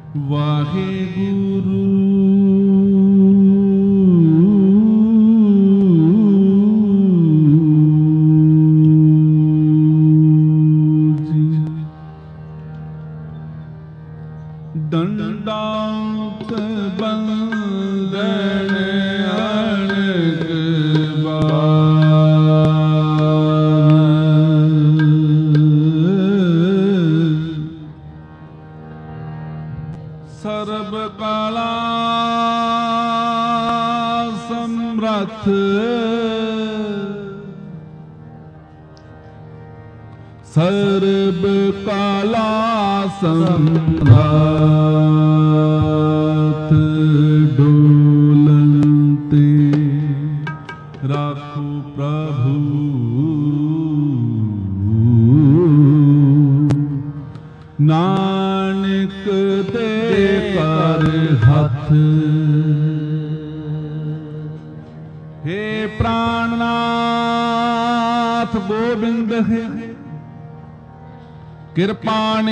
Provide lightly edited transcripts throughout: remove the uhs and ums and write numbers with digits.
ਵਾਹਿਗੁਰੂ ਜੀ। ਦੰਡਾਤ ਬੰਦਨ ਅਣਖ ਸਰਬ ਕਾਲਾ ਸਮਰੱਥ ਸਰਬ ਕਾਲਾ ਸਮਰੱਥ ਡੋਲਨ ਤੇ ਰਾਖੋ ਪ੍ਰਭੂ ਨਾਨਕ ਦੇ ਕਰ ਹੱਥ। ਹੇ ਪ੍ਰਾਣਨਾਥ ਗੋਬਿੰਦ ਹੈ ਕਿਰਪਾ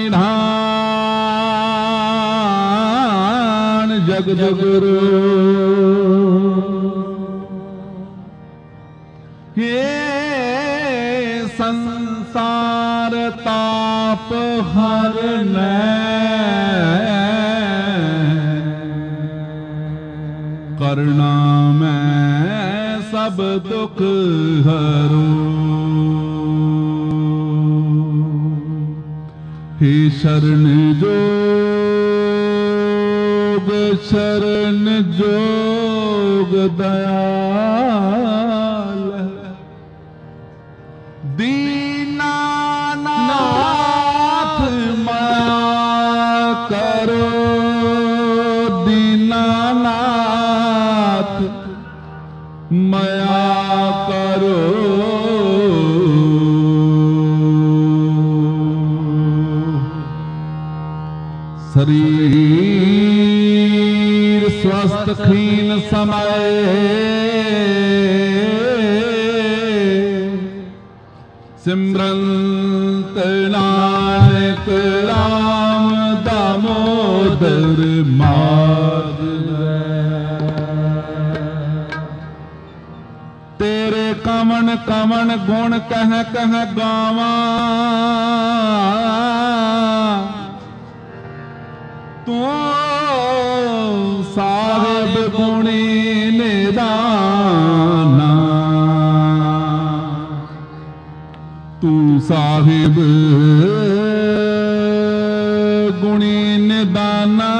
ਨਿਧਾਨ ਜਗ ਜਗੁਰੂ। ਹੇ ਸੰਸਾਰ ਤਾਪ ਹਰਨੈ ਕਰੁਣਾ ਮੈਂ ਸਭ ਦੁਖ ਹਰੋ। हे शरण जोग शरण जोग दयाल दीनानाथ माया करो दीनानाथ माया करो। शरीर स्वस्थ खीन समय सिमरंत नानक राम दामोदर माधव। तेरे कमन कमन गुण कह कह गावा तू साहिब गुणी निदाना तू साहिब गुणी निदाना।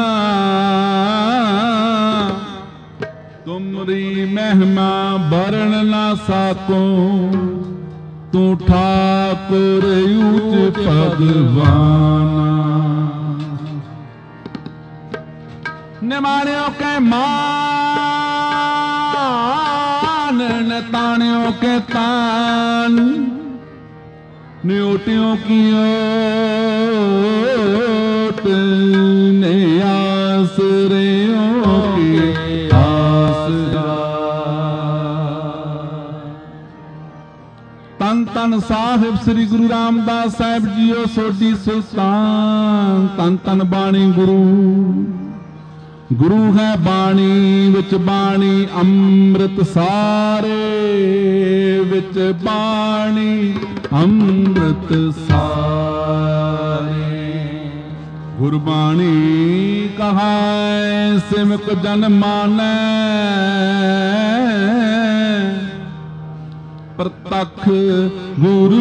तुमरी महिमा वर्ण ना साको तू ठाकुर ऊच भगवाना। निमाणियों के मान नताणियों के तान न्योटियों की ओट ने आसरियों की आसरा। तन तन साहिब श्री गुरु रामदास साहिब जीओ सोढी सुल्तान। तन तन बाणी गुरु गुरु है बाणी विच बाणी अमृत सारे विच बाणी अमृत सारे। गुरबाणी कहा सिमक जन मानै प्रतख गुरु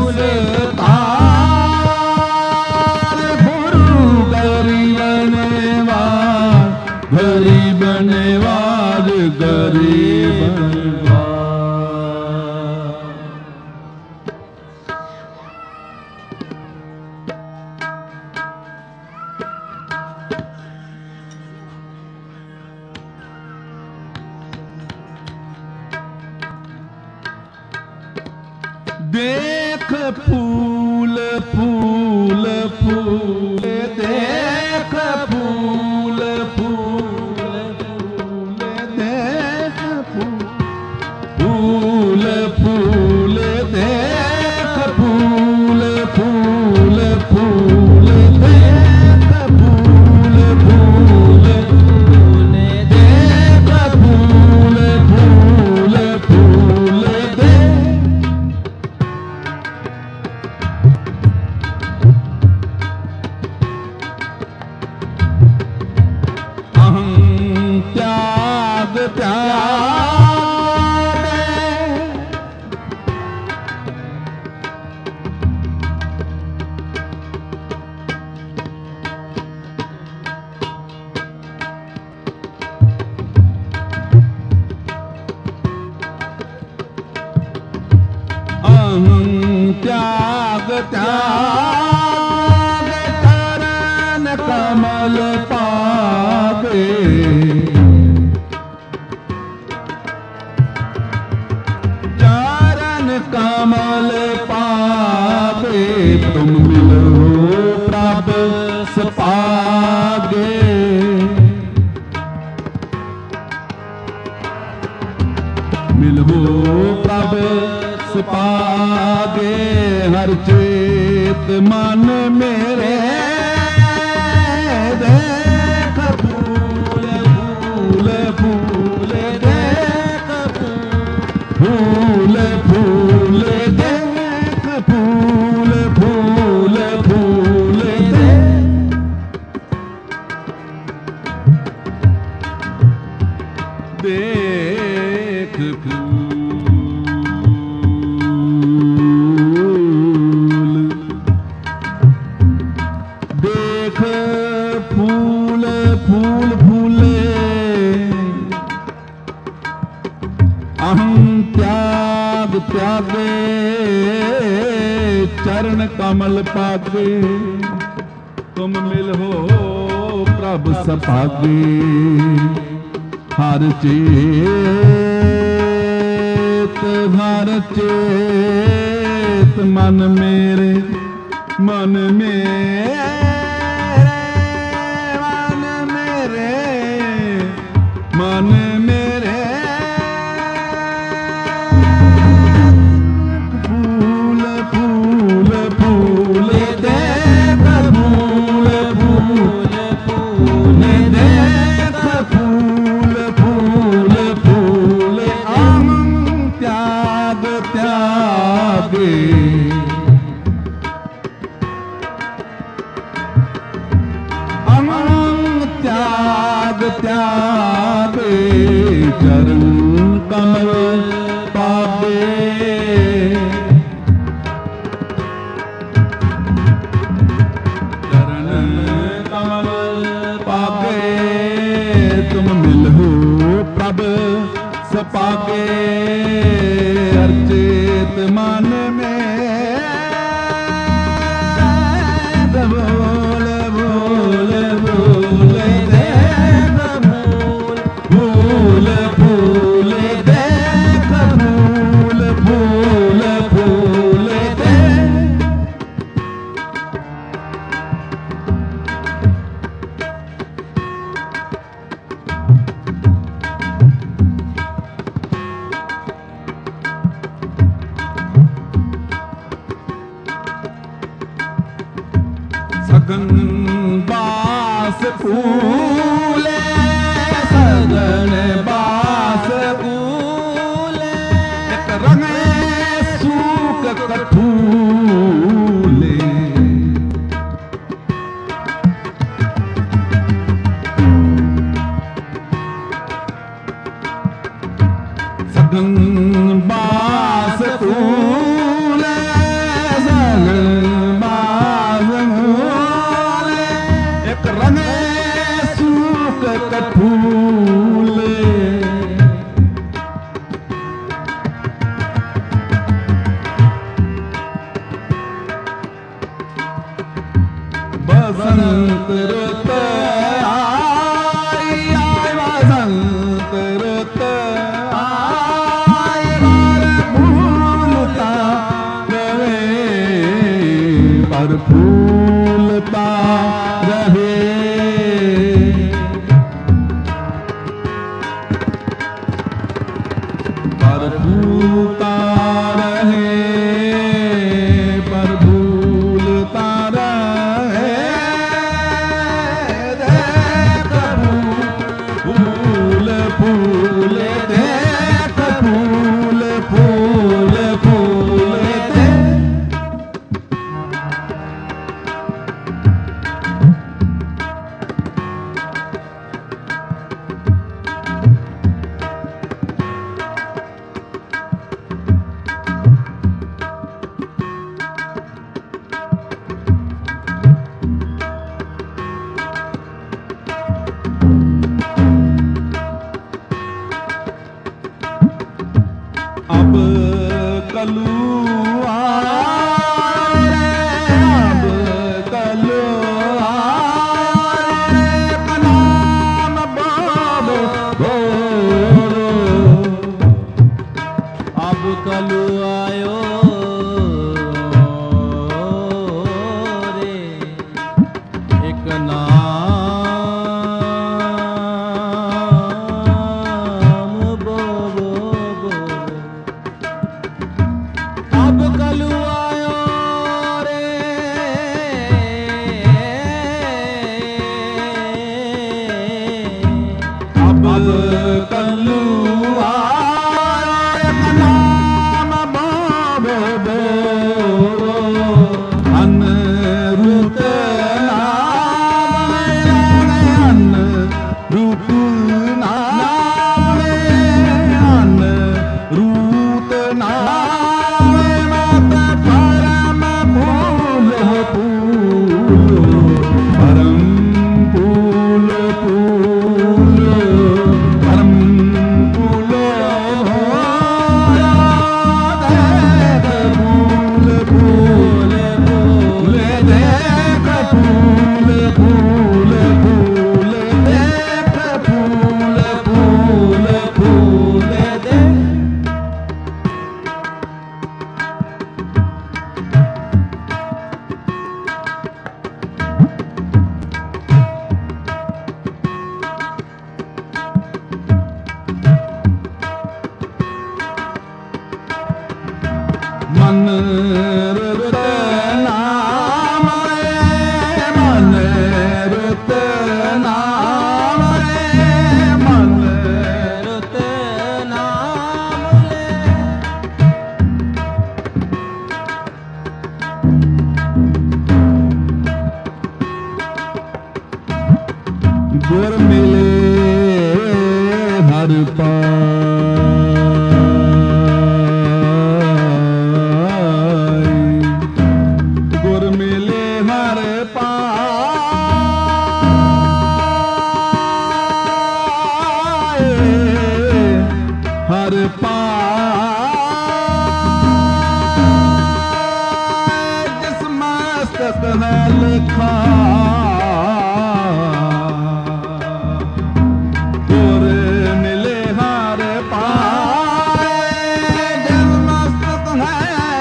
निस्तार। गुरु गरीब नवाज गरीब देख फूल फूल फूल देख फूल फूल फूल देख फूल फूल देख फूल फूल फूल देख फूल फूल सपागे मिलहो प्रभ सपागे हर चेत मन मेरे देख फूल फूल फूल देख फूल फूल देख फूल फूल फूल देख देख फूल फूल फूले अहं त्याग त्यागे चरण कमल पागे तुम मिलहो प्रभ सपागे हर चेत मन मेरे मन मेरे मन मेरे फूल फूल फूल देख फूल फूल फूल देख फूल फूल फूल हम त्याग त्यागे त्याग त्यागे चरण कमल पावे चरण कमल पावे तुम मिलहो प्रभ सपागे अर्चित मन में बोल बोल बोल देख फूल फूल देख फूल फूल फूल देख सगन बास फूले सगन बास फूले एक रंगे सूक कठूले सगन बास फूले सगन रंगे सूक कठूले बसंत रुत आई बसंत रुत आई फूलता रहे पर फूलता रहे पर फूलता रहे पर भूलता रहे देख फूल फूल देख फूल फूल फूल अब कलू अब कलू नाम बाबो अब कलू आयो रे एक कल्लू आयो एक नाम बोबो बोरो अनरूप नाम अनरूप नाम अनरूप नाम मत परम फूल फूल परम फूल फूल परम फूल देख फूल फूल फूल देख फूल फूल फूल देख फूल फूल फूल देख। मन रुत नाम रे मन रुत नाम रे मन रुत नाम रे गुर मिले हर पाई गुर मिले हर पाए हर पाए जिस मस्तक है लिखा गुर मिले हर पाए जिस मस्तक है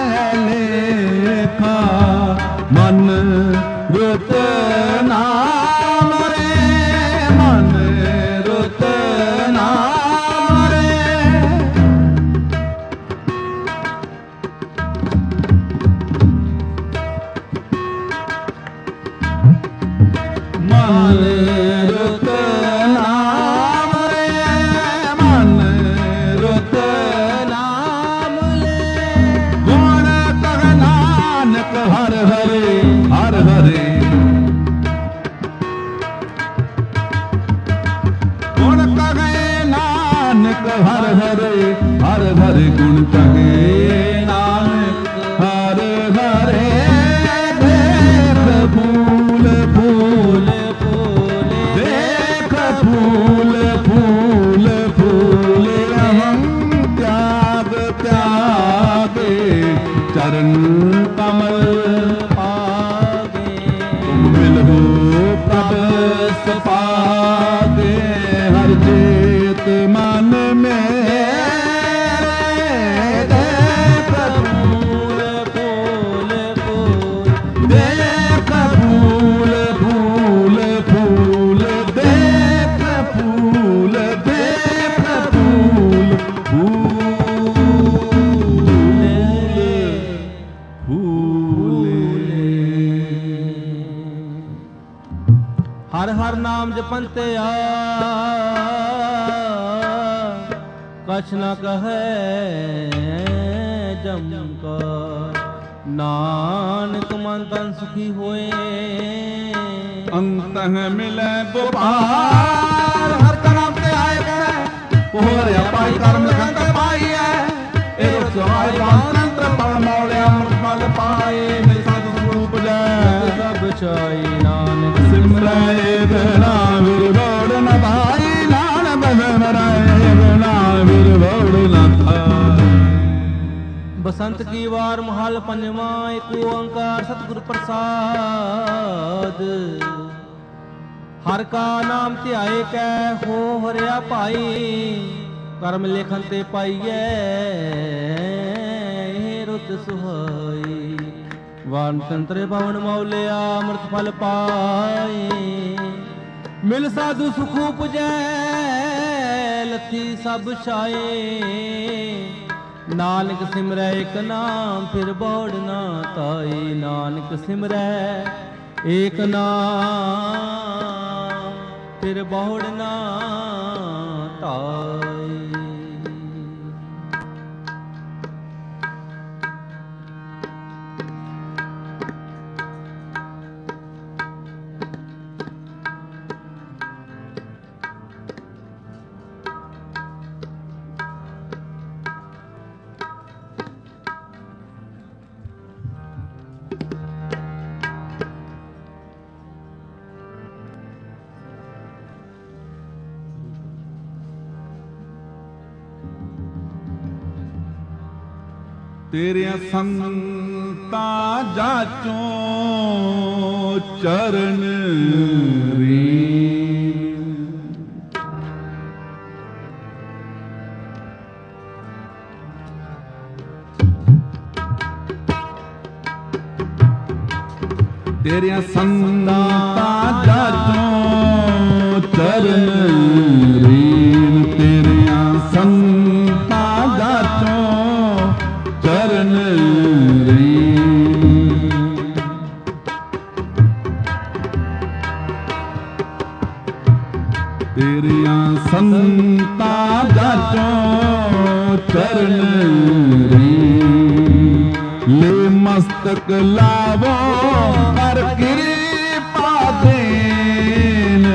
लेखा मन रुत नाम रे मन रुत नाम रे मन रुत नाम रे मन रुत नाम ले गुण कह नानक हर हरे हर हरे गुण कहे नानक हर हरे हर हरे गुण कहे नानक हर हरे देख फूल फूल फूल देख फूल फूल फूल हम त्याग त्यागे चरण कमल पागे तुम मिलो प्रभ सपागे हर जेत मन में देख फूल फूल फूल देख फूल फूल फूल देख फूल फूल फूल हर हर नाम जपंते आ कछ न कहे जम का नानक मन तन सुखी होए अंत मिले गोपाल हर का नाम ते आए गए पोहर पाई कर्म लगन ते पाई है एरो सवाय मंत्र पढ़ मौले अमृत फल पाए मिल साधु स्वरूप जय सब चाई नानक सिमराए बिना वीर बौड़ न भाई नान बहराए बिना वीर बौड़ न थाई। बसंत की वार महल पंजवा एक ओंकार सतगुर प्रसाद हर का नाम ध्याए कै हो हरिया भाई कर्म लेखन ते पाइए रुत सुहाई वान तंत्रे भवन मौलिया अमृत फल पाए मिल साधु सुख उपजै लथी सब छाए नानक सिमरै एक नाम फिर बौड़ ना ताई नानक सिमरै एक नाम फिर बौड़ ना ਢਾਈ। ਤੇਰਿਆਂ ਸੰਤਾਂ ਜਾਚੋਂ ਚਰਨ ਰੀਨ। ਤੇਰਿਆਂ ਸੰਤਾਂ ਜਾਚੋਂ ਚਰਨ ਰੀਨ। ਤੇਰਿਆਂ ਸੰਤਾਂ ਜਾਚੋਂ ਚਰਨ ਰੀਨ। ਤੇਰਿਆਂ ਸੰਤਾਂ ਜਾਚੋਂ ਚਰਨ ਰੀਨ। ਲੈ ਮਸਤਕ ਲਾਵੋ ਕਰ ਕਿਰਪਾ ਦੇਨ।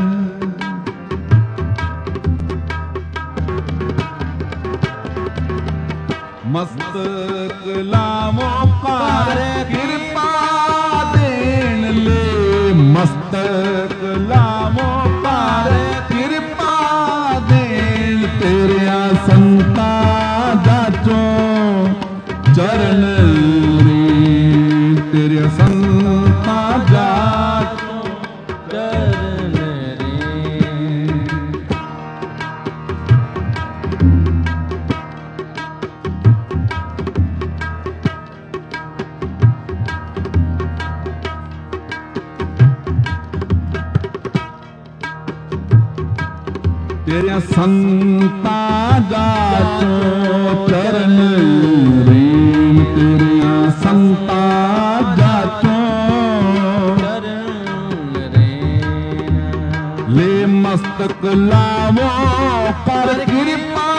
ਮਸਤਕ ਲਾਵੋ ਕਰ ਕਿਰਪਾ ਦੇਨ। ਲੈ ਮਸਤਕ ਲਾਵੋ ਕਰ ਕਿਰਪਾ ਦੇਨ। ਤੇਰਿਆਂ ਸੰਤਾਂ ਜਾਚੋਂ ਚਰਨ ਰੀਨ। ਤੇਰਿਆਂ ਸੰਤਾਂ ਜਾਚੋਂ ਚਰਨ ਰੀਨ। ਤੇਰਿਆਂ ਸੰਤਾਂ ਜਾਚੋਂ ਚਰਨ ਰੀਨ। ਤੇਰਿਆਂ ਸੰਤਾਂ ਜਾਚੋਂ ਚਰਨ ਰੀਨ। ਲੈ ਮਸਤਕ ਲਾਵੋ ਕਰ ਕਿਰਪਾ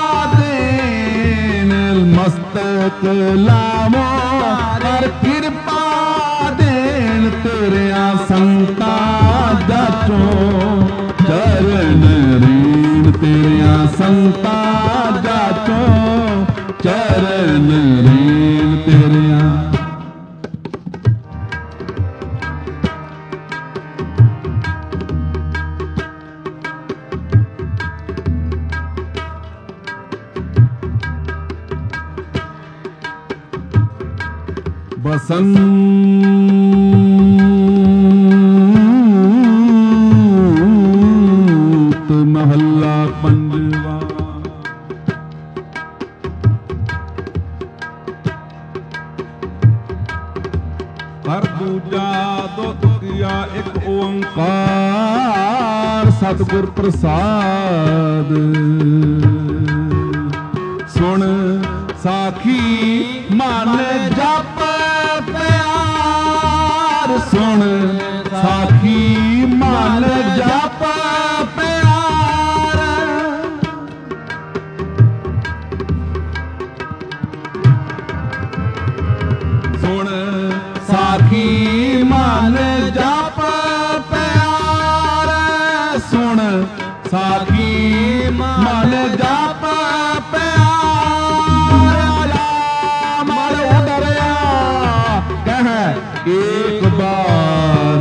ਦੇਨ। ਮਸਤਕ ਲਾਵੋ ਕਰ ਕਿਰਪਾ ਦੇਨ। ਤੇਰਿਆਂ ਸੰਤਾਂ ਜਾਚੋਂ ਚਰਨ ਰੀਨ। ਤੇਰਿਆਂ ਸੰਤਾਂ ਜਾਚੋਂ ਚਰਨ ਰੀਨ। ਤੇਰਿਆਂ ਬਸੰਤ ਮਹੱਲਾ ਪੰਜਵਾ। ਹਰ ਦੂਜਾ ਦੁੱਖ ਕੀਆ ਇੱਕ ਓੰਕਾਰ। ਸਤਿਗੁਰ ਪ੍ਰਸਾਦ ਸੁਣ ਸਾਖੀ ਮਨ ਜਪ ਪਿਆਰ। ਸੁਣ ਸਾਖੀ ਮਨ ਜਪ ਪਿਆਰ। ਸੁਣ ਸਾਖੀ ਮਨ ਜਪ ਪਿਆਰ। ਸੁਣ ਸਾਖੀ ਮਨ ਜਪ ਪਿਆਰ। ਮਨ ਉਦਰਿਆ ਕਹਿ ਏਕ ਬਾਰ।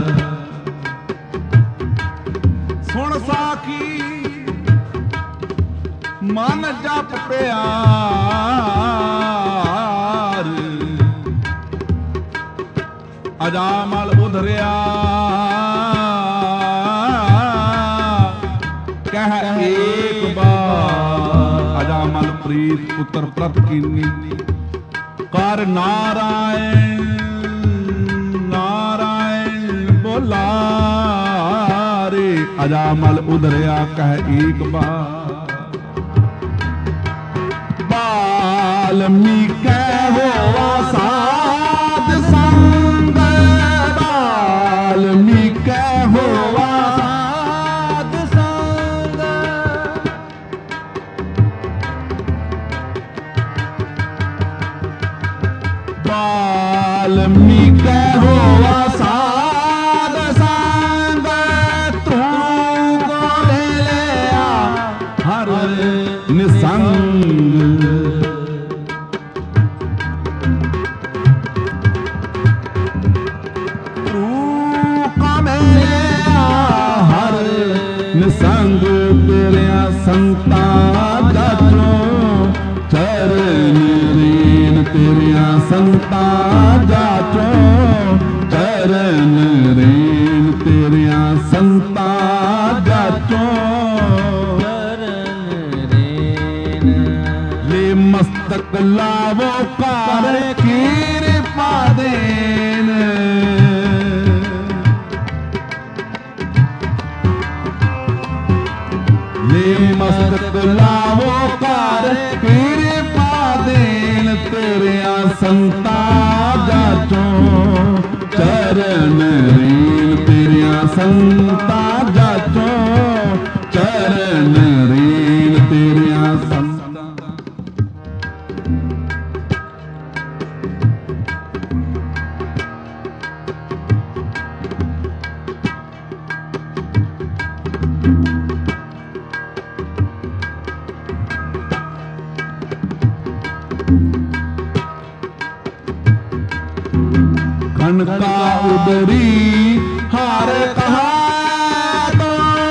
ਸੁਣ ਸਾਖੀ ਮਨ ਜਪ ਪਿਆਰ। ਅਜਾਮਲ ਉਧਰਿਆ ਕਹਿ ਏਕ ਬਾਰ। ਅਜਾਮਲ ਪ੍ਰੀਤ ਪੁੱਤਰ ਪ੍ਰਤ ਕੀਨੀ। ਕਰ ਨਾਰਾਇਣ ਨਾਰਾਇਣ ਬੋਲਾਰੇ। ਅਜਾਮਲ ਉਧਰਿਆ ਕਹਿ ਏਕ ਬਾਰ। ਬਾਲਮੀਕੈ ਹੋਵਾ ਸਾਧ ਸੰਗ। ਬਾਲਮੀਕੈ ਹੋਵਾ ਸਾਧ ਸੰਗ। संग तेरिया संता जाचो चरण रेन तेरिया संता जाचो चरण रेन तेरिया संता जाचो मस्तक लावो कार कृपा देन ले मस्तक लावो कार कृपा देन तेरे संता जाचो चरण रेन तेरे संता जाचो चरण रेन तेरे संता खनका उदरी हार कहा तो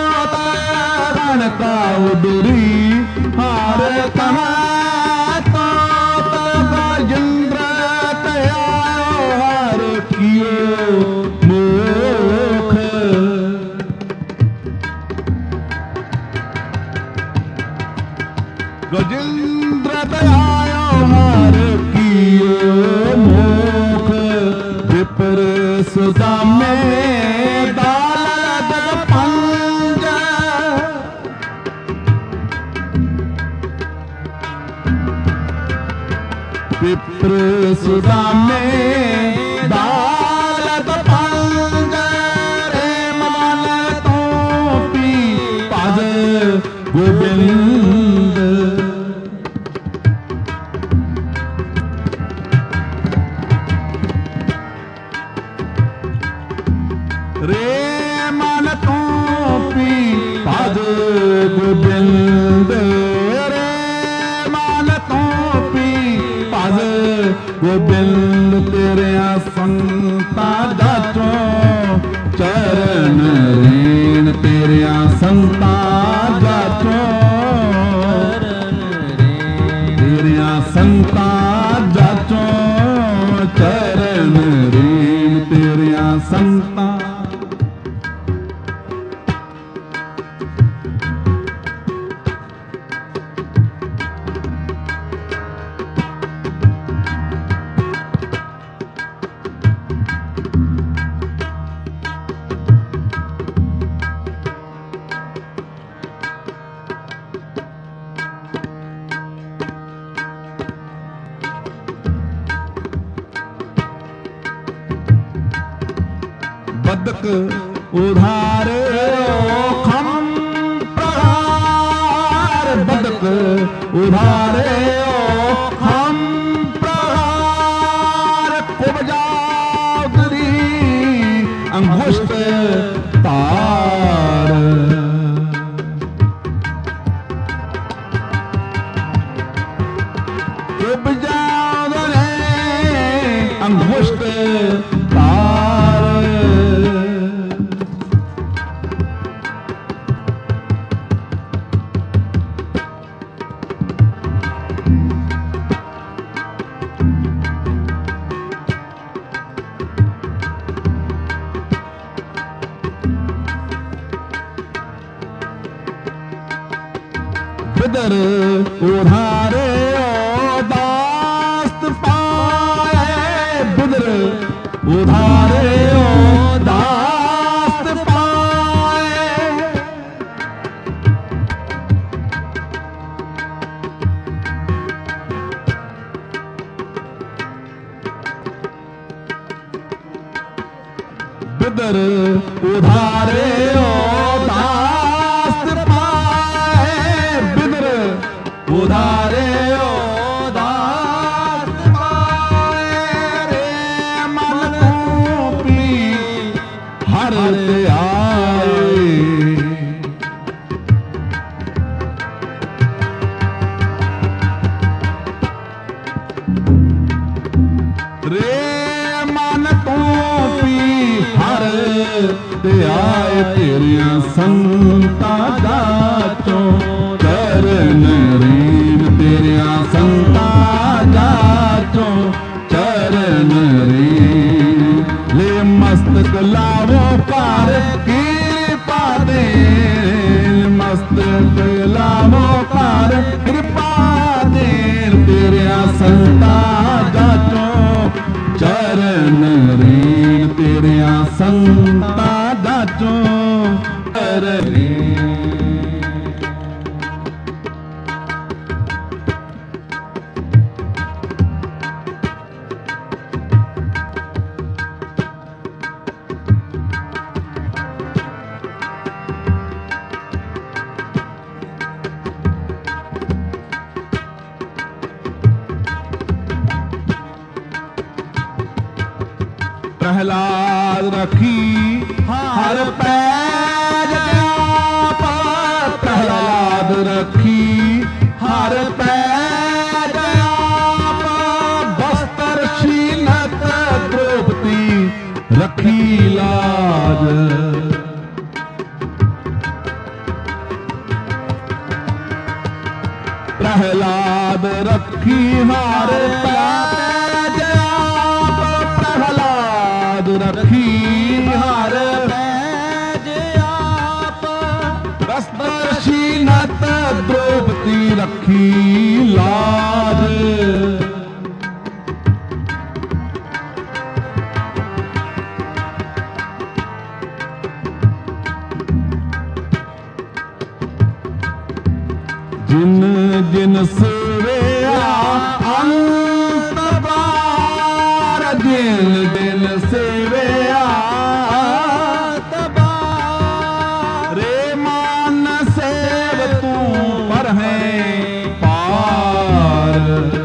खनका उदरी हार कहा तो गजेंद्र तैयार कियो मुख गजेंद्र तैयार कियो मुख विपर सुधा में दाल पंज विपर सुधा में दाल पंज रे मान तो पी पद गोविंद रे मन तो पी पद गोविंद रे मन तो पी पद गोविंद तेरे संता जाचो चरण रेन तेरे संता जाचो तेरे संता जाचो चरण रेन तेरे संता बदक उधारे खम प्रहार बदक उधारे खम प्रहार कुबजागरी अंगुष्ठ तार कुबजागरे अंगुष्ठ तार बिदर उधारे दास्त पाए बिदर उधारे दास्त पाए बिदर उधारे दास्त पाए बिदर उधारे दास्त पाए रे मन को पी हर आए रे मन को पी हर ਤੇ ਆਏ ਤੇਰੀਆਂ ਸੰਤਾਂ ਜਾਚੋਂ ਚਰਨ ਰੀਨ ਤੇਰੀਆਂ ਸੰਤਾਂ ਜਾਚੋਂ ਚਰਨ ਰੀਨ ਲੈ ਮਸਤਕ ਲਾਵੋ ਕਰ ਕਿਰਪਾ ਦੇ ਮਸਤਕ ਲਾਵੋ ਕਰ ਕਿਰਪਾ ਦੇ ਤੇਰੀਆਂ ਸੰਤਾਂ ਜਾਚੋਂ ਚਰਨ ਰੀਨ ਤੇਰੀਆਂ ਸੰਤਾਂ ਜਾਚੋਂ ਚਰਨ ਪ੍ਰਹਿਲਾਦ ਰੱਖੀ ਹਰ ਪੈਜ ਆਪ ਪ੍ਰਹਿਲਾਦ ਰੱਖੀ ਹਰ ਪੈਜ ਆਪ ਬਸਤਰ ਸ਼ੀਲਤ ਦ੍ਰੋਪਦੀ ਰੱਖੀ ਲਾਜ ਪ੍ਰਹਿਲਾਦ ਰੱਖੀ ਹਰ ਪੈਜ ਆਪ ਪ੍ਰਹਿਲਾਦ ਰੱਖੀ ਹਰ ਪੈਜ ਆਪ ਬਸਤਰ ਸ਼ੀਲਤ ਦ੍ਰੋਪਦੀ ਰੱਖੀ ਲਾਜ ਜਿਨ ਜਿਨ ਸੇਵਿਆ ਅੰਤ ਬਾਰ ਜਿਨ ਜਿਨ ਸੇਵਿਆ ਅੰਤ ਬਾਰ ਰੇ ਮਨ ਸੇਵ ਤੂੰ ਪਰ ਹੈ ਪਾਰ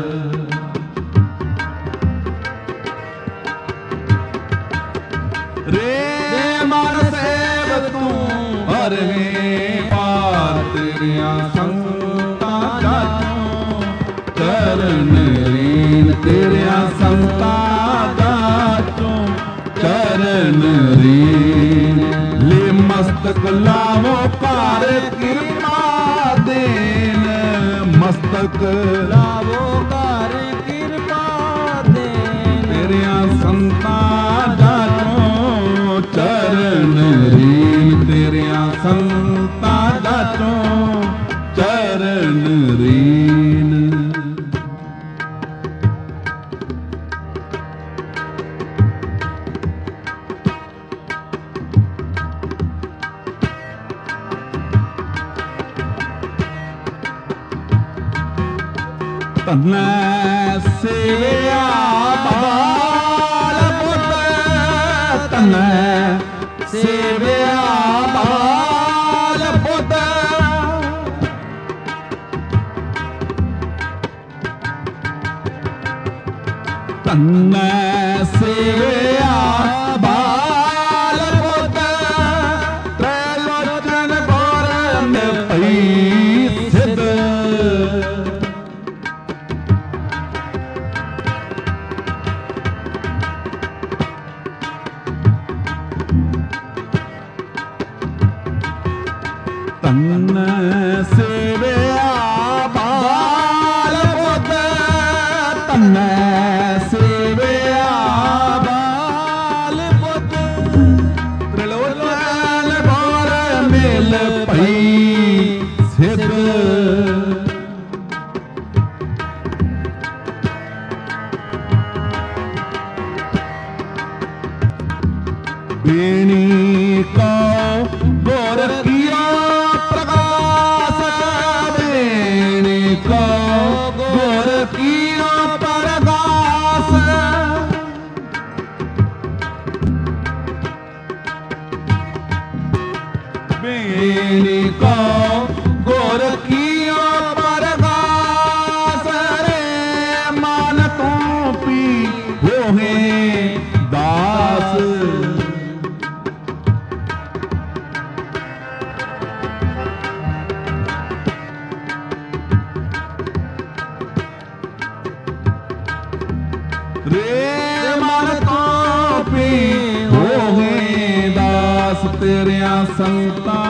ਰੇ ਮਨ ਸੇਵ ਤੂੰ ਪਰ ਹੈ ਪਾਰ ਤੇਰੀਆਂ ਚਰਨ ਰੀਨ ਤੇਰਿਆਂ ਸੰਤਾਂ ਜਾਚੋਂ ਚਰਨ ਰੀਨ ਲੈ ਮਸਤਕ ਲਾਵੋ ਕਰ ਕਿਰਪਾ ਦੇਨ ਮਸਤਕ ਲਾਵੋ ਕਰ ਕਿਰਪਾ ਦੇਨ ਤੇਰਿਆਂ ਸੰਤਾਂ ਜਾਚੋਂ ਚਰਨ ਰੀਨ ਤੇਰਿਆਂ ਸੰਤਾਂ ਜਾਚੋਂ ਚਰਨ ਰੀਨ ਤਨੈ ਸੇਵਿਆ ਬਾਲ ਪੁੱਤ ਤਨੈ ਸੇਵਿਆ ਬਾਲ ਪੁੱਤ ਤਨੈ ਸੇਵਿਆ ਬਾਲ ਪੁੱਤ ਤ੍ਰੈ ਲੋਚਨ ਗੌਰ ਮੇ ਪਈ ਸਿਧ ਤਨੈ ਸੇਵਿਆ ਬਾਲ ਪੁੱਤ ਤਨੈ ਸੇਵਿਆ ਬਾਲ ਪੁੱਤ ਤ੍ਰਿਲੋਚਨ ਗੌਰ ਮਿਲ ਪਈ ਸਿਧ ਬੇਣੀ ਕੋ ਗੁਰ ਕੀਆ ਪ੍ਰਕਾਸ਼ ਬੇਣੀ ਕੋ ਗੁਰ ਕੀਆ ਪ੍ਰਕਾਸ਼ ਬੇਣੀ ਕੋ ਗੁਰ ਕੀਆ ਪ੍ਰਕਾਸ਼ ਰੇ ਮਨ ਤੂੰ ਪੀ ਹੋਏ ਦਾਸ ਰੇ ਮਨ ਤੋਂ ਪੀ ਹੋਏ ਦਾਸ पास तेरिया संता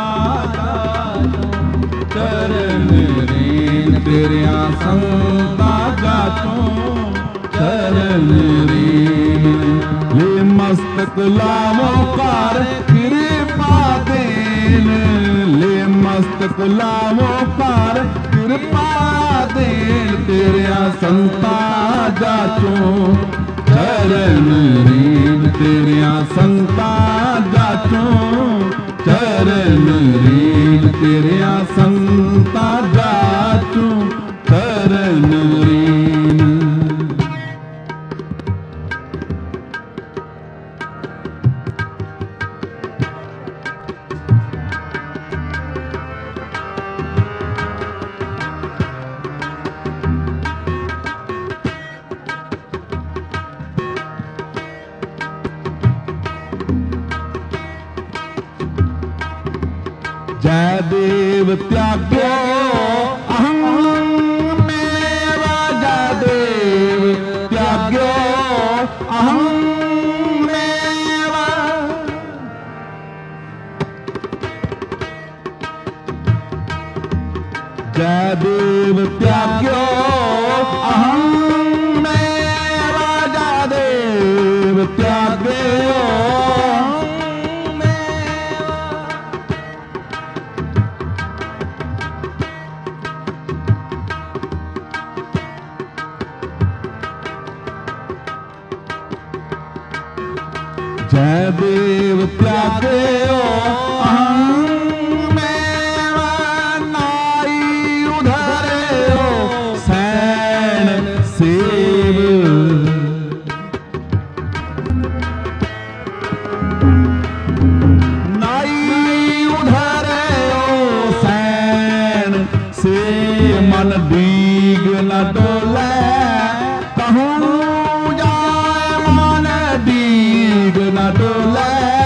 चरण रीन तेरिया संता गाचो चरण रीन ले मस्तक लावो कार कृपा देन ले मस्तक लावो कार कृपा देन तेरिया संता गाचो चरण रीन तेरिया संता गाचो चरण रीन तेरिया संता गाचो चरण रीन। जय देव त्याग्यो अहं मेवा जय देव त्याग्यो अहं मेवा जय देव त्याग्यो अहं मेवा जय देव त्याग्यो जय देव त्याग्यो अहं मेवा नाई उधर्यो सैन सेव नाई उधर्यो सैन से मन दीग न डोले कहूँ न डोले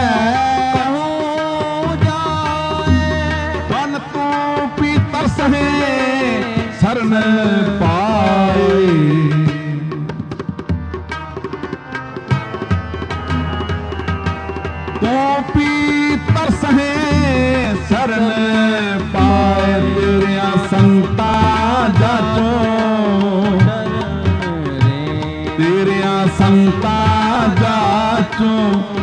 बन तू पीतर सहे शरण पाए तू पीतर सहे शरण पाए तेरिया संता जाचो तेरिया संता जाचो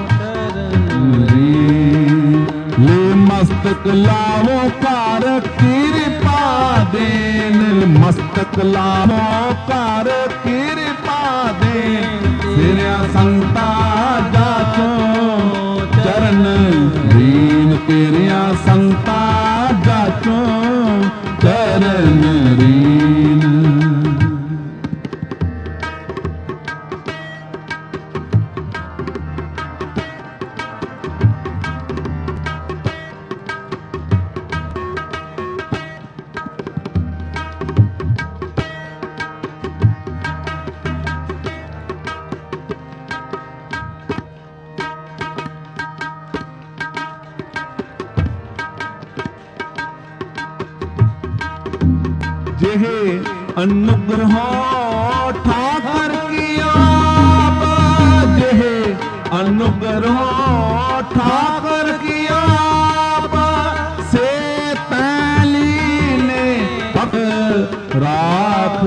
ले मस्तक लावो कार कृपा देन मस्तक लावो कार कृपा देन तेरिया संता जाचो चरण रीन तेरिया संता जाचो चरण रीन। जेहे अनुग्रह ठाकर किया जेहे अनुग्रह ठाकर किया से तैली ने पक राख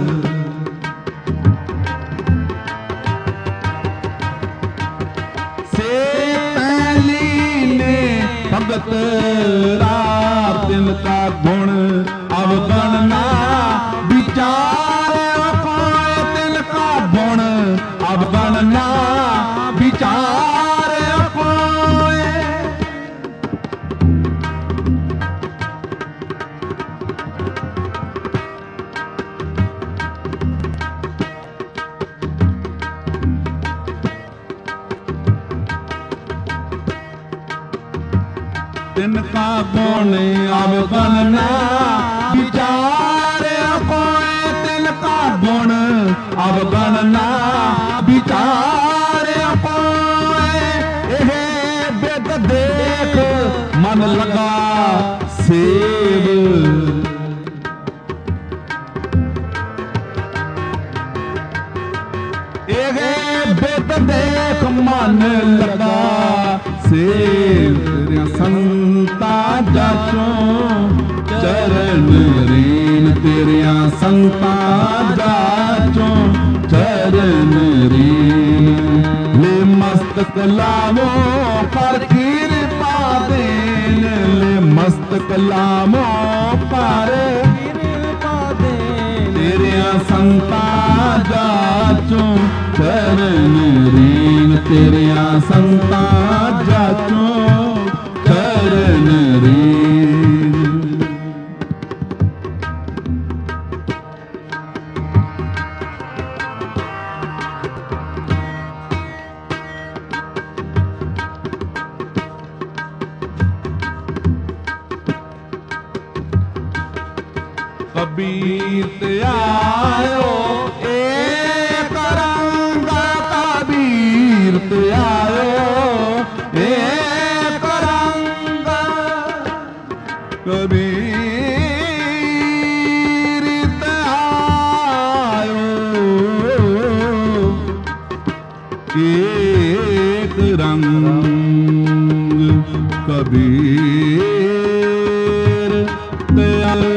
से तैली ने भगत राख तिनका गुण अवगणना विचार कोय तिनका गुण अवगणना विचार कोय तिनका गुण अवगणना विचार कोय तिनका गुण अवगणना विचार कोय एहे बेद देख मन लगा सेव एहे बेद देख मन लगा ਸੇਵ ਤੇਰੀਆਂ ਸੰਤਾਂ ਜਾਚੋਂ ਚਰਨ ਰੀਨ ਤੇਰੀਆਂ ਸੰਤਾਂ ਜਾਚੋਂ ਚਰਨ ਰੀਨ ਲੈ ਮਸਤਕ ਲਾਵੋ ਕਰ ਕਿਰਪਾ ਦੇਨ ਲੈ ਮਸਤਕ ਲਾਵੋ ਕਰ ਕਿਰਪਾ ਦੇਨ ਤੇਰੀਆਂ ਸੰਤਾਂ ਜਾਚੋਂ ਚਰਨ ਰੀਨ ਤੇਰੀਆਂ ਸੰਤਾਂ ਜਾਚੋਂ ਚਰਨ ਰੀਨ ਕਬੀਰ ਤੇ ਆਇਓ ਏਕ ਰੰਗ ਕਬੀਰ ਤੇ ਆਇਓ ਏਕ ਰੰਗ ਕਬੀਰ ਤੇ ਆਇਓ ਏਕ ਰੰਗ ਕਬੀਰ ਤੇ ਆਇਓ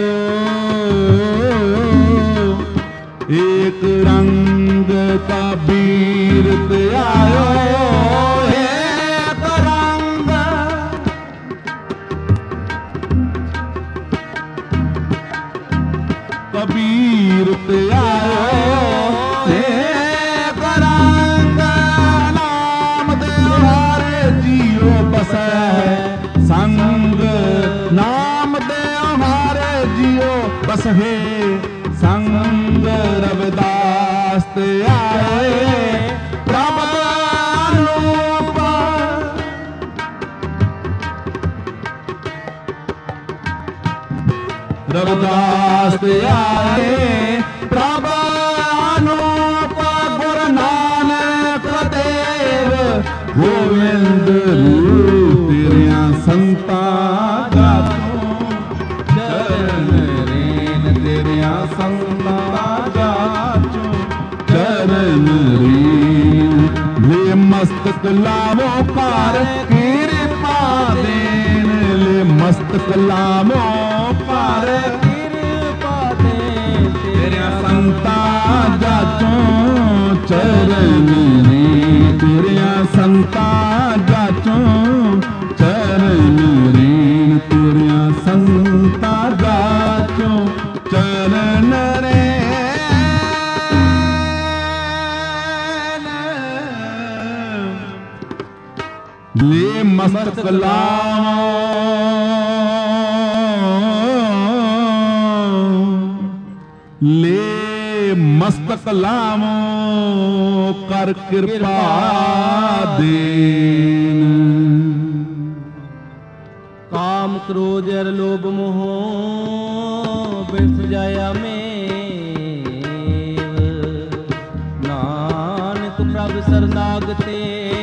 एक रंग कबीर ते आयो एक रंग कबीर ते आयो एक रंग नाम दे हारे जियो बसै संग नाम दे हारे जियो बस है संग रविदास ते आए प्रभ अनूप रविदास ते आए प्रभ अनूप गुरु नानक देव गोविंद रूप तेरियां संतां गाथों चरण रेन तेरियां संतां गाथों चरण रेन ले मस्तक लावो कर किरपा देन ले मस्तक लावो कर किरपा देन तेरियां संतां गाथों चरण रेन तेरियां संतां गाथों चरण रेन तेरियां संतां गाथों चरण रेन ले मस्तक लाओ ले मस्तक लावो कर कृपा देन काम क्रोध अर लोभ मोह बिन जाया में नानक प्रभ शरणागते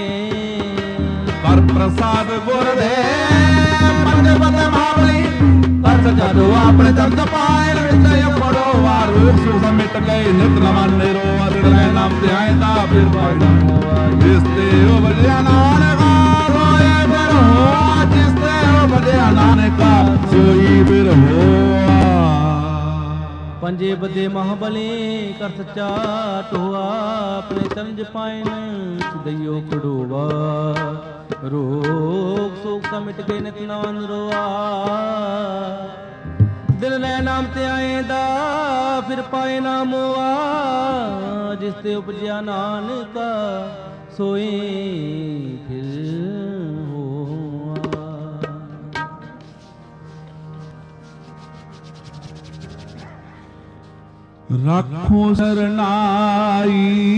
कर प्रसाद गुरदेव पंजे पते महाबली कर सजादो अपने दर्द पाए विजय पड़ो वार सुख मिट गए नित नमन निरो अरे नाम ते आए ता फिर पाए जिसते ओ बलिया नानक रोए फिर हो जिसते ओ बलिया नानक सोई फिर हो पंजे बदे महाबली कर सच्चा टोआ अपने तंज पाइन सिदयो खड़ोवा रोग शोक सा मिट गए नित नान रोआ दिल ने नाम ते आएदा फिर पाए ना मोआ जिसते उपजया नानका सोए फिर राखो शरणाई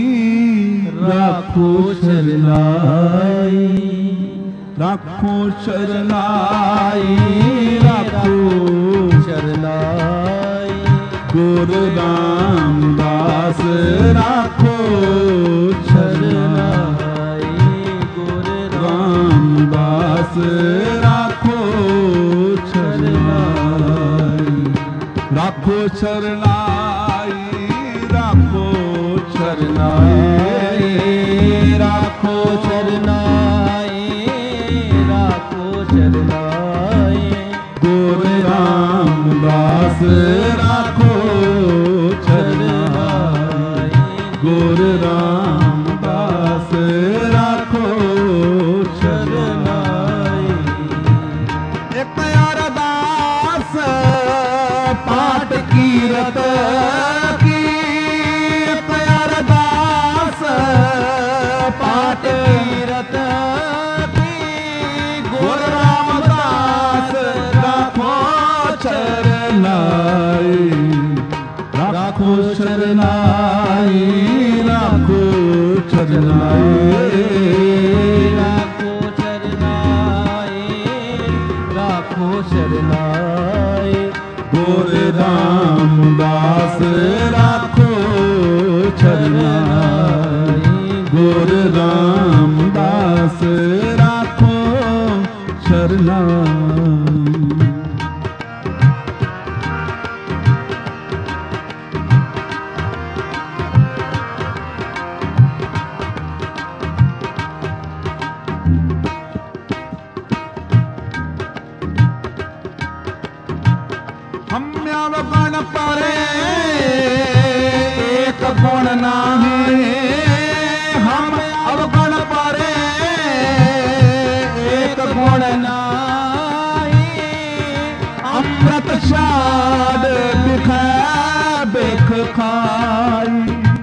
राखो शरणाई राखो शरणाई राखो शरणाई गुरु रामदास राखो शरणाई गुरु रामदास राखो शरणाई राखो शरणाई राखो शरणाई राखो शरणाई राखो शरनाई। गुरु रामदास राखो शरनाई। गुरु रामदास राखो शरनाई। गण परे एक गुण नाही, हम अवगुण परे एक गुण नाही। अमृत शाद बिख बिख खाई।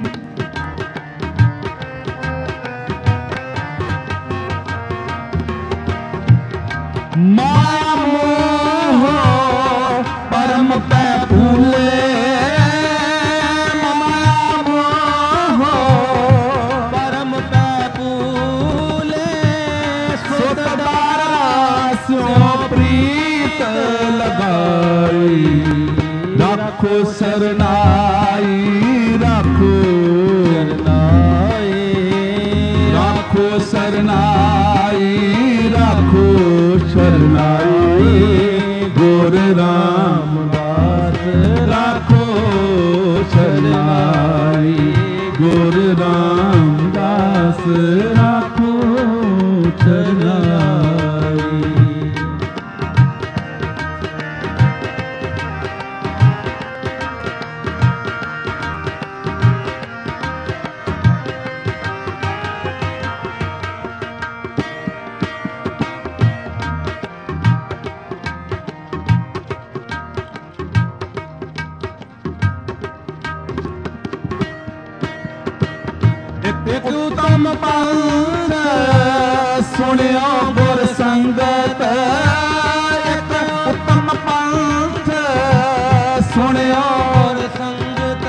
माया मोह परम पै फूले, माया मोह परम पै फूले। सुतदारा स्यों प्रीत लगाई। राखो शरनाई राखो शरनाई। राखो शरनाई राखो शरनाई। गुरु रामदास राखो शरनाई। गुरु रामदास राखो शरनाई। एक उत्तम पंथ सुनियो गुर संगत। एक उत्तम पंथ सुनियो और संगत।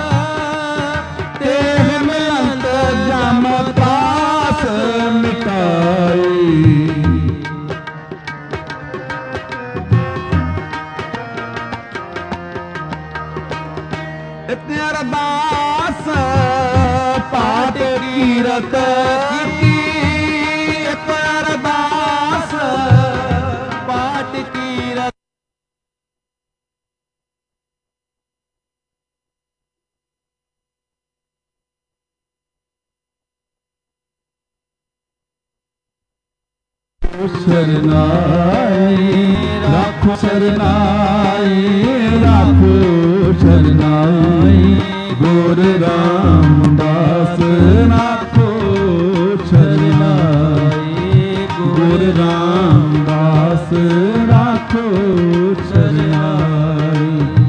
तेह मिलंत जम त्रास मिटाई। इतने अरदास पाठ कीरत की। एक अरदास पाठ कीरत। शरनाई राखो शरनाई राखो शरनाई। गुरु रामदास राखो शरनाई। गुरु रामदास राखो शरनाई।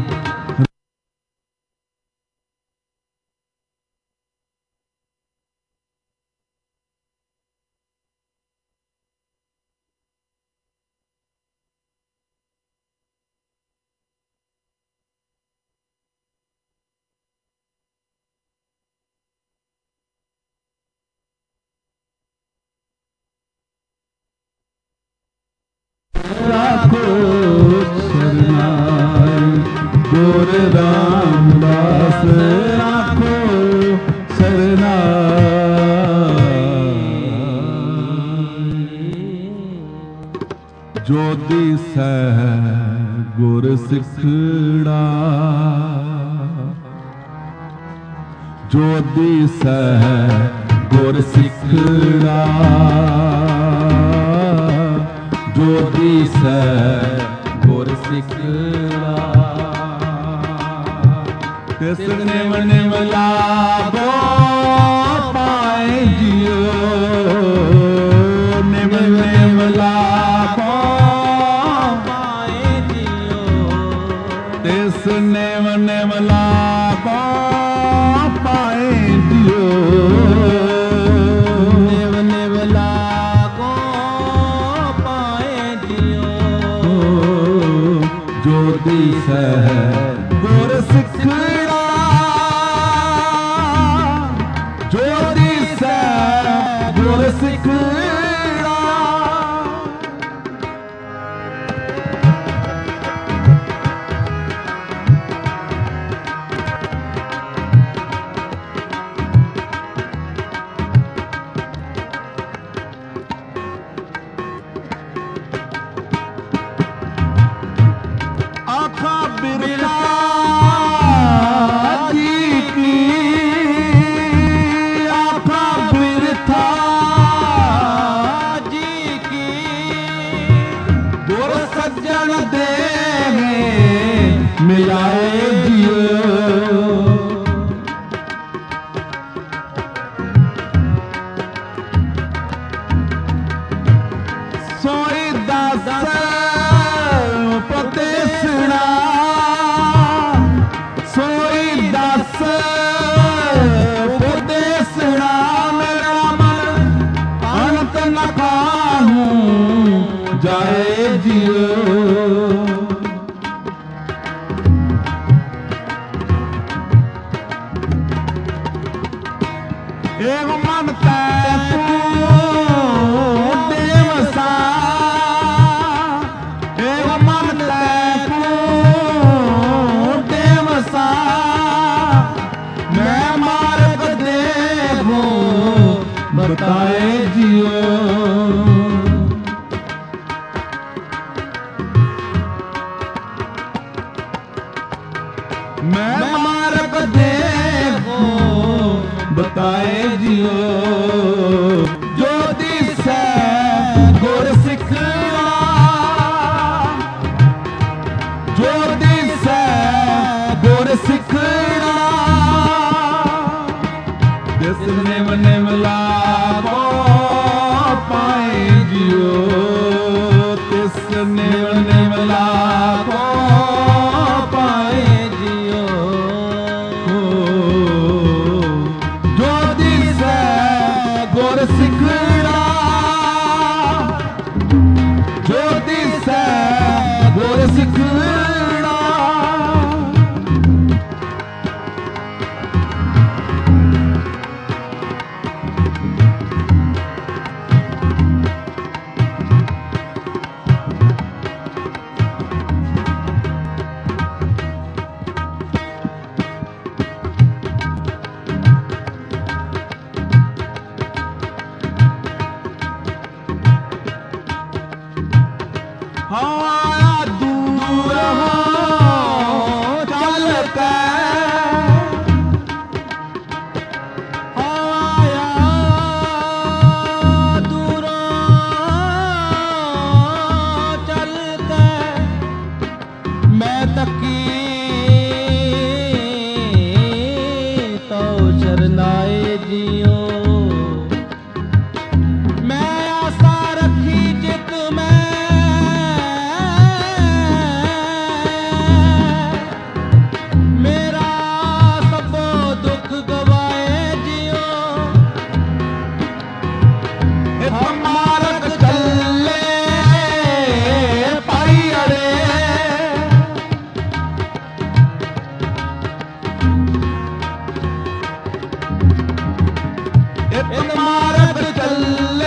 राखो शरनाई। गुरु रामदास राखो शरनाई। जो दिसै गुर सिखड़ा, जो दिसै गुर सिखड़ा। जो दिसै गुर सिखड़ा। तिस निम निम लाभो पाए जियो। निम निम लाभो पाए जियो। तिस निम निम लाभो पाए जियो। निव निव लागो पाए जियो। जो दिसै गुर सिखड़ा। जो दिसै गुर सिखड़ा। बिरथा जी की आफा बिरथा जी की गुर सज्जन देवे मिलाए जियो सोई दास उपदेशना सोई दास उपदेशना मेरा मन अंत न पाऊं जाए जियो एक मन तू देवसा एक मन तू देवसा मैं मार्ग देखूं बताए जियो मैं मार्ग देखूं बताए जियो ज्योति से गुर सिखना ज्योति से गुर सिखना जिस निम निम लाभो पाए जियो तिस निम निम लाभो पाए जियो ज्योति से गुर सिखना ज्योति से गुर सिखना हाँ दूर हो चल के आया दूर चल के मैं तकी तो शरनाए जियो मैं आशा रखी जित में मार्ग चले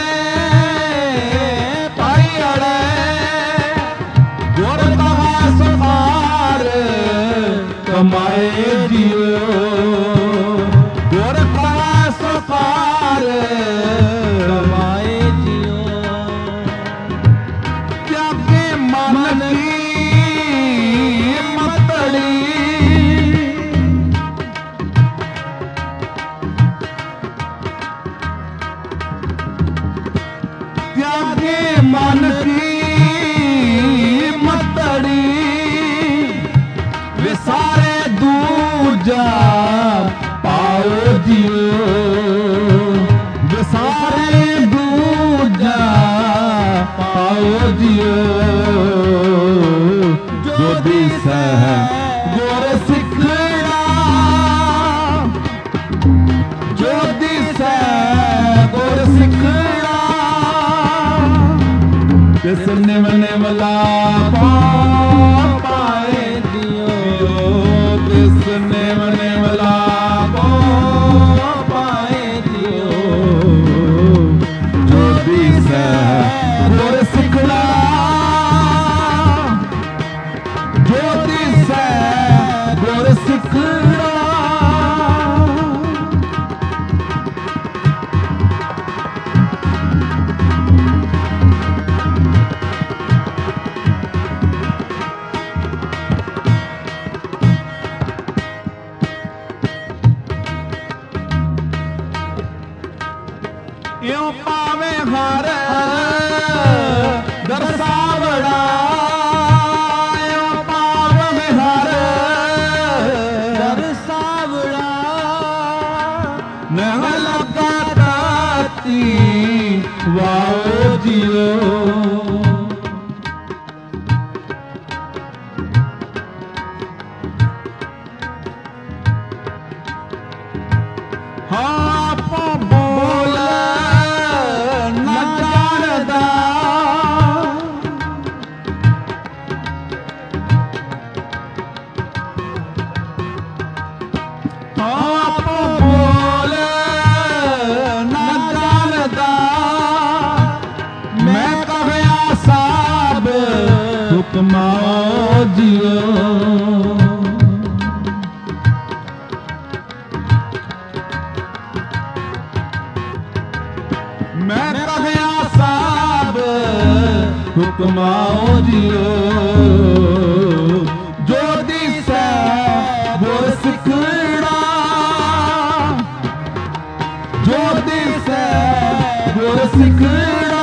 पाई अड़े गुर कहा सफार कमाए जियो गुर कहा सफार कमाए जियो क्या के मन की मतड़ी त्यागे मन की मतड़ी विसारे दूजा पाओ जियो विसारे दूजा पाओ जियो जो दिस गुर सिखना जो दिस गुर सिखना किस निम निम लाभो पाए जियो किस निम निम लाभो पाए जियो ज्योति से गुर सिखना ज्योति से गुर सिखना हुक्माओ जियो। मैं कहया साहब हुक्माओ जियो, जो दिसै गुर सिखड़ा, जो दिसै गुर सिखड़ा,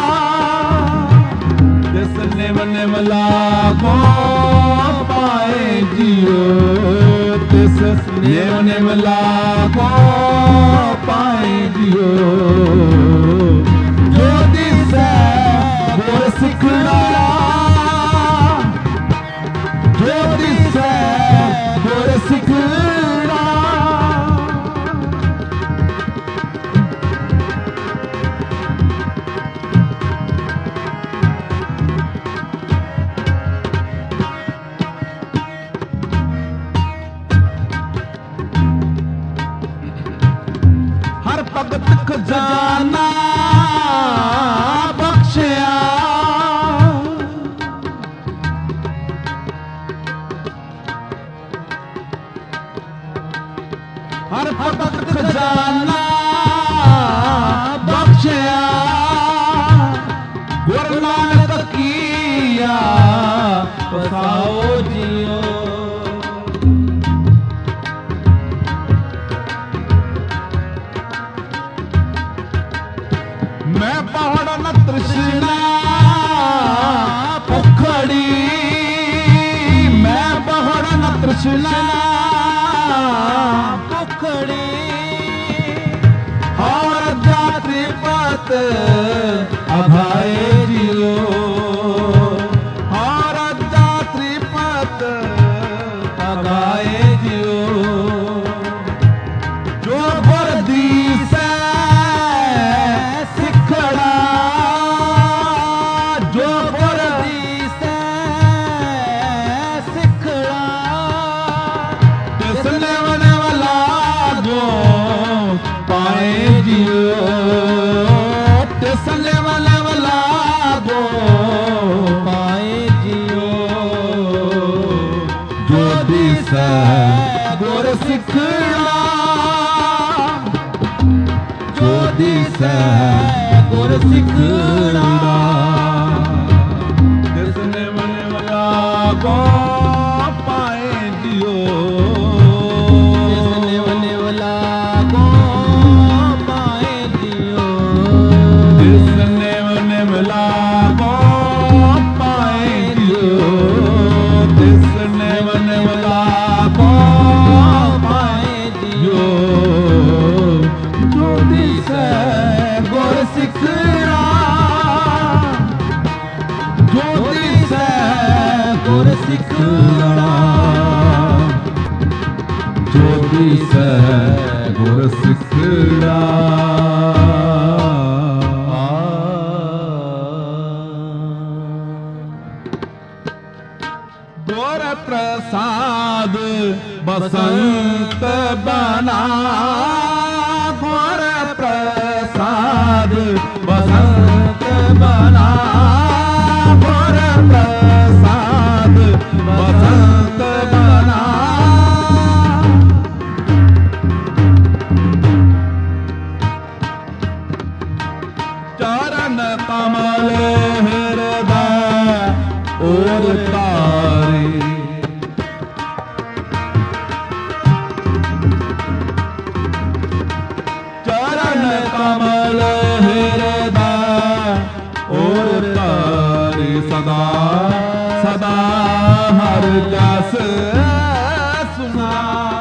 जिस निम निम लागो पाए जियो, तिस निम निम लागो पाए जियो, जो दिसै गुर सिखड़ा, जो दिसै गुर सिखड़ा। हर भगत खजाना बख्शिया, हर भगत खजाना बख्शिया, गुरु नानक किया बसाओ जियो। मैं पहाड़ न तृष्णा पुखड़ी, मैं पहाड़ न तृष्णा पुखड़ी, और जाति पत अभाए जियो, और जाति पत अभाए जियो, जो वर्दी से सिखड़ा, जो वर्दी से सिखड़ा, तिसने बने वाला गो पाए जियो, तिसने बने वाला गो पाए जियो, जो दिसै गुर सिखड़ा, जो दिसै गुर सिखड़ा, जिसने मन वाला को पाए जियो, जिसने मन वाला को पाए जियो, जिसने मन वाला को पाए जियो, जिसने मन वाला को पाए जियो, जो दिसै गुर सिखड़ा, जो दिसै गुर सिखड़ा, जो दिसै गुर सिखड़ा। गुर प्रसाद बसंत बना, गुर प्रसाद बसंत बना, गुर प्रसाद बसंत बना, चरण कमल हृदय और तारे, चरण कमल हृदय और तारे, सदा सदा हर जस सुना,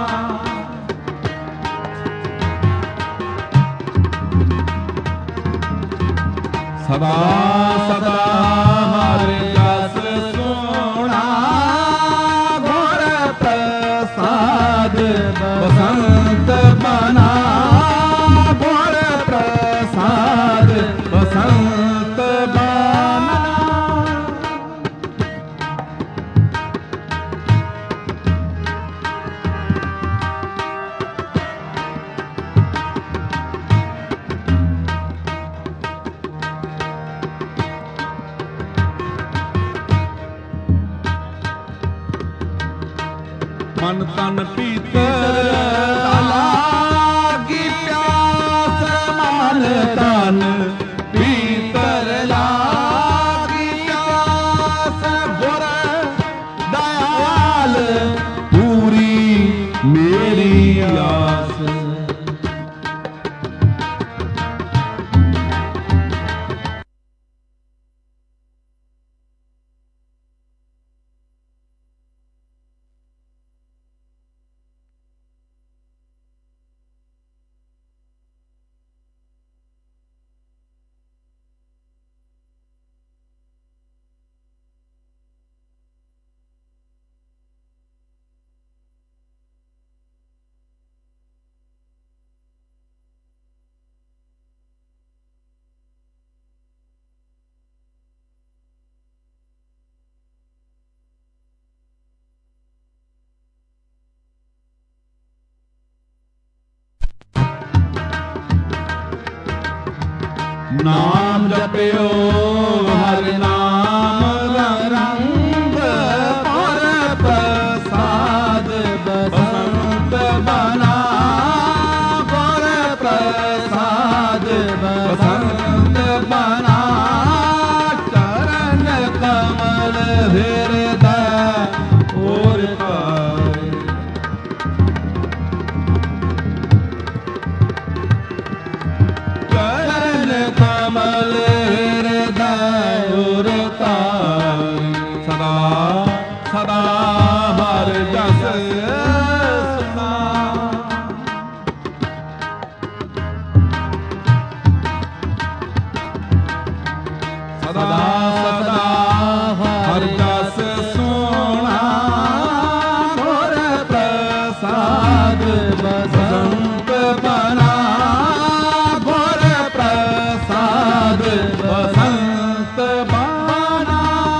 सदा सदा हर जस सुना, गुर प्रसाद बसंत बना, गुर प्रसाद बसंत बना। मन तन पीतर लागी प्यास, मन तन पीतर लागी प्यास, गुर दयाल पूरी मेरी आस। नाम जपियो हर नाम रंग, पर प्रसाद बसंत बना, पर प्रसाद बसंत बना, चरण कमल हृदय और पाए। कमल हृदय और ताई, सदा सदा हर जस सुना। सदा सदा हर जस सुना, गुर प्रसाद बसंत बना, बसंत बना।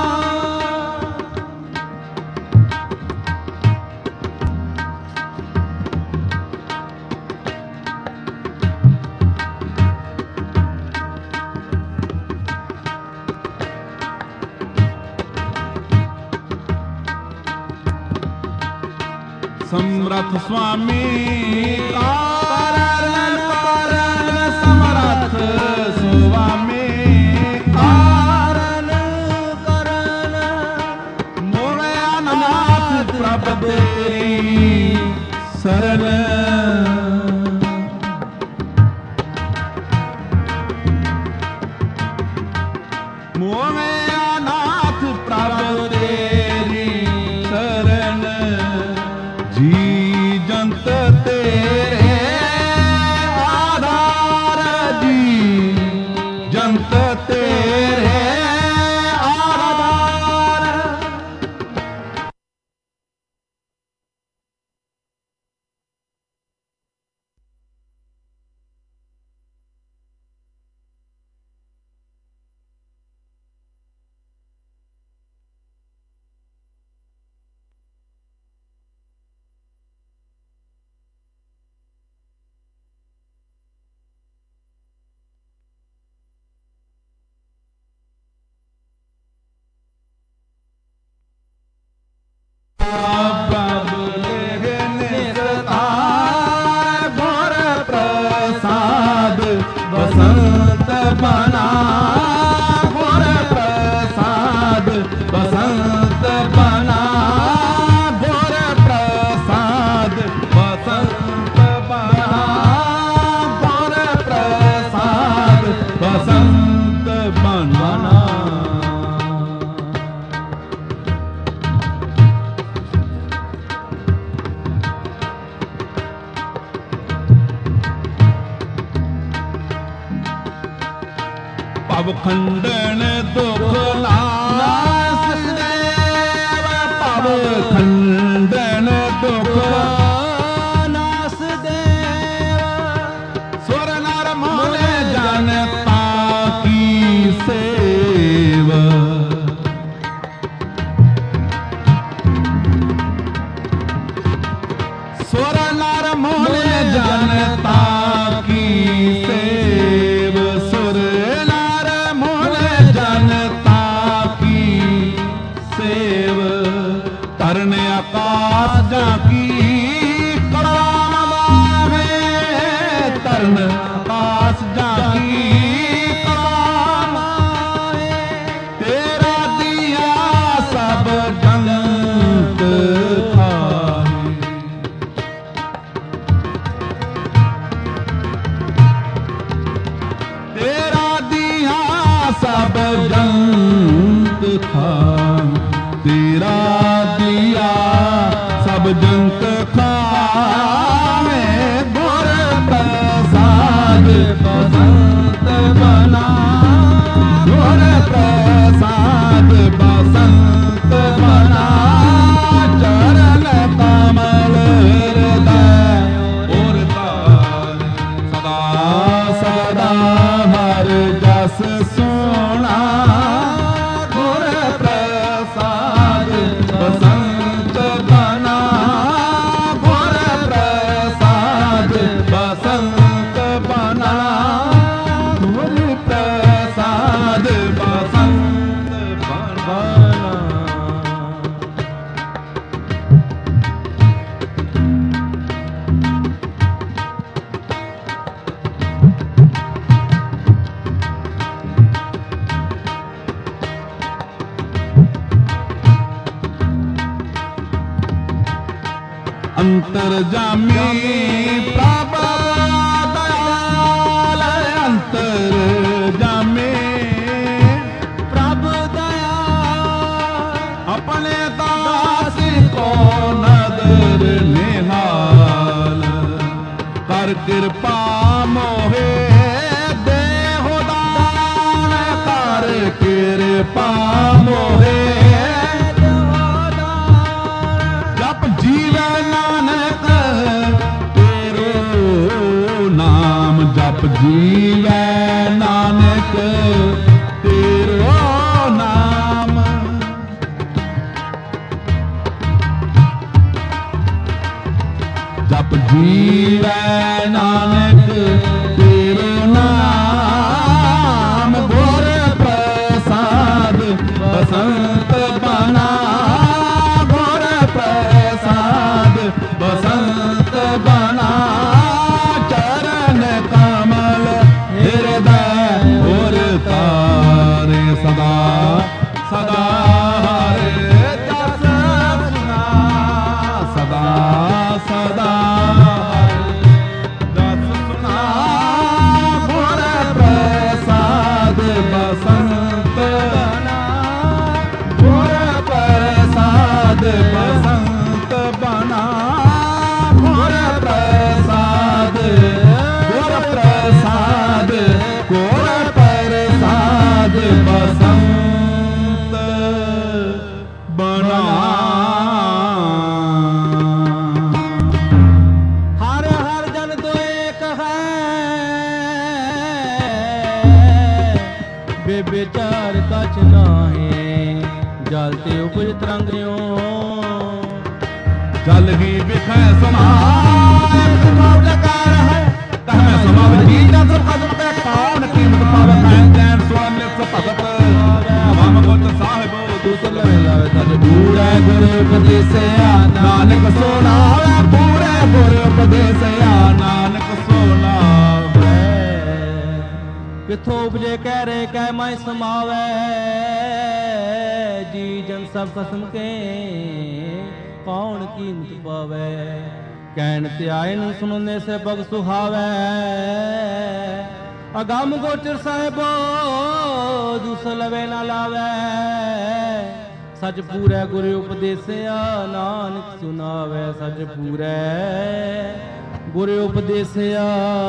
समर्थ स्वामी कारण कारण, समर्थ स्वामी कारण कारण, मोरे अनाथ प्रभु तेरी शरण। मोरे अनाथ प्रभु तेरी शरण, जी जंत तेरे आधार, जी जंत तेरे आधार। बसंत बना, गुर प्रसाद बसंत बना, गुर प्रसाद बसंत बना, गुर प्रसाद बसंत बना। पव खंडन दुख नाश देव, पव खंडन दुख नाश देव, सुर नर मोल जनता की सेव। सुर नर मोल जनता की सेव, सुर जनता की सेव, करने ਆਕਾਸ ਜਾਂ ਕੀ ਕੜਾਮ ਮਾਵੇ ਤਰਨ ਆਕਾਸ ਜਾਂ ਕੀ ਕੜਾਮ ਮਾਵੇ ਤੇਰਾ ਦੀਆ ਸਭ ਜੰਤ ਖਾਹੀ ਤੇਰਾ ਦੀਆ ਸਭ ਜੰਤ ਖਾਹੀ ਤੇਰਾ ਦੀਆ ਸਭ ਜੰਤ ਖਾਵੇ ਗੁਰ ਪ੍ਰਸਾਦ ਬਸੰਤ ਬਨਾ ਗੁਰ ਪ੍ਰਸਾਦ ਬਸੰਤ ਬਨਾ ਚਰਨ ਕਮਲ ਹਿਰਦੈ ਔਰ ਤਾਰ ਸਦਾ ਸਦਾ ਹਰ ਜਸ ਸੋਣਾ ਗੁਰ ਪ੍ਰਸਾਦ ਬਸੰਤ ਬਨਾ ਗੁਰ ਪ੍ਰਸਾਦ ਬਸੰਤ ਬਨਾ ਗੁਰ ਪ੍ਰਸਾਦ ਬਸੰਤ ਬਨਾ ਅੰਤਰਜਾਮੀ ਪ੍ਰਭ ਦਇਆਲ ਅੰਤਰਜਾਮੀ ਪ੍ਰਭ ਦਇਆਲ ਆਪਣੇ ਦਾਸ ਕੋ ਨਦਰ ਨਿਹਾਲ ਕਰ ਕਿਰਪਾ ਮੋਹੇ ਦੇਹੁ ਦਾਨ ਕਰ ਕਿਰਪਾ ਮੋਹੇ ਜਪ ਜੀਵੈ ਨਾਨਕ ਤੇਰੋ ਨਾਮ ਜਪ ਜੀਵੈ ਨਾਨਕ ਤੇਰੋ ਨਾਮ ਜਪ ਜੀਵੈ ਨਾਨਕ ਤੇਰੋ ਨਾਮ ਗੁਰ ਪ੍ਰਸਾਦ ਬਸੰਤ ਬਨਾ ਗੁਰ ਪ੍ਰਸਾਦ ਬਸੰਤ ਬਨਾ ਚਰਨ ਕਮਲ ਹਿਰਦੈ ਔਰ ਤਾਰੇ ਸਦਾ ਸਦਾ ਹਰੇ ਜਸ ਸੁਨਾ ਸਦਾ ਸਦਾ ਜਸ ਸੁਨਾ ਗੁਰ ਪ੍ਰਸਾਦ ਬਸੰਤ ਬਨਾ ਗੁਰ ਪ੍ਰਸਾਦ ਬਸੰਤ ਬਨਾ ਗੁਰ ਪ੍ਰਸਾਦ ਗੁਰ ਪ੍ਰਸਾਦ ਗੁਰ ਪ੍ਰਸਾਦ ਬਸੰਤ ਬਨਾ ਹਰ ਹਰ ਜਨ ਤੋ ਏਕ ਹੈ ਬੇਬਿਚਾਰ ਕਛ ਨਾਹੀ ਜਲ ਤੇ ਉਪਜ ਤਰੰਗਿਓ ਜਲ ਹੀ ਵਿਖੈ ਸਮਾਏ ਸਮਾਵ ਲਕਾਰ ਹੈ ਤਹੈ ਸਮਾਵ ਜੀ ਜਦ ਕਦਮ ਤੇ ਕੌਣ ਕੀਮਤ ਪਾਵੇ ਕਹਿ ਜੈਨ ਸੋਨ ਲਿਖ ਭਗਤ ਹਮ ਗੁਰ ਸਾਹਿਬ ਦੂਸਰ ਲਵੇ ਲਾਵੇ ਤਜ ਪੂਰੇ ਗੁਰ ਉਪਦੇਸਿਆ ਨਾਨਕ ਸੁਣਾਵੇ ਪੂਰੇ ਗੁਰ ਉਪਦੇਸਿਆ ਨਾਨਕ ਸੁਣਾਵੇ ਕਿਥੋਂ ਉਪਜੇ ਕਹਿ ਰੇ ਕਹਿ ਮੈਂ ਸਮਾਵੇ ਜੀ ਜਨ ਸਭ ਕਸਮ ਕੇ ਕੌਣ ਕੀਮਤ ਪਾਵੇ ਕਹਿਣ ਤੇ ਆਏ ਨੂੰ ਸੁਣਨੇ ਸੇ ਬਗ ਸੁਹਾਵੇ ਅਗੰਮ ਗੋਚਰ ਸਾਹਿਬੋ ਦੁਸ ਲਵੇ ਨਾ ਲਾਵੇ ਸਚ ਪੂਰੇ ਗੁਰ ਉਪਦੇਸਿਆ ਨਾਨਕ ਸੁਨਾਵੇ ਸਚ ਪੂਰੇ ਗੁਰ ਉਪਦੇਸਿਆ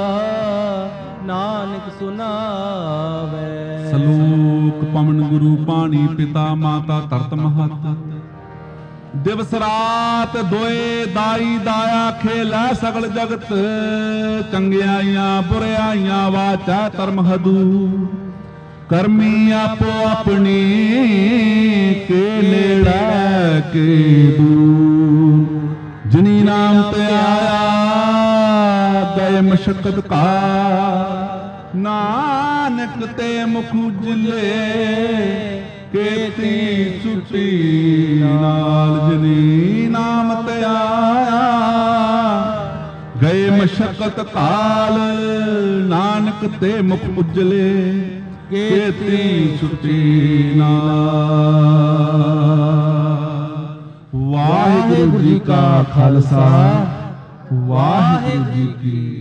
ਨਾਨਕ ਸੁਨਾਵੇ ਸਲੋਕ ਪਵਨ ਗੁਰੂ ਪਾਣੀ ਪਿਤਾ ਮਾਤਾ ਤਰਤ ਮਹਤ ਦਿਵਸ ਰਾਤ ਦੋਏ ਦਾਈ ਦਾਇਆ ਖੇਲਾ ਸਗਲ ਜਗਤ ਚੰਗਿਆਈਆਂ ਬੁਰਿਆਈਆਂ ਵਾਚਾ ਧਰਮ ਹਦੂ ਕਰਮੀ ਆਪੋ ਆਪਣੀ ਕੇ ਨੇੜਾ ਕੇ ਦੂਰ ਜਿਨੀ ਨਾਮ ਤੇ ਆਇਆ ਗਏ ਮਸ਼ਕਤ ਕਾ ਨਾਨਕ ਤੇ ਮੁਖ ਉਜਲੇ ਕੇਤੀ ਛੁੱਟੀ ਨਾਲ ਜਨੀ ਨਾ ਮਸ਼ਕਤ ਕਾਲ, ਨਾਨਕ ਤੇ ਮੁਖ ਉਜਲੇ ਕੇਤੀ ਛੁੱਟੀ ਨਾਲ। ਵਾਹਿਗੁਰੂ ਜੀ ਕਾ ਖਾਲਸਾ, ਵਾਹਿਗੁਰੂ ਜੀ ਕੀ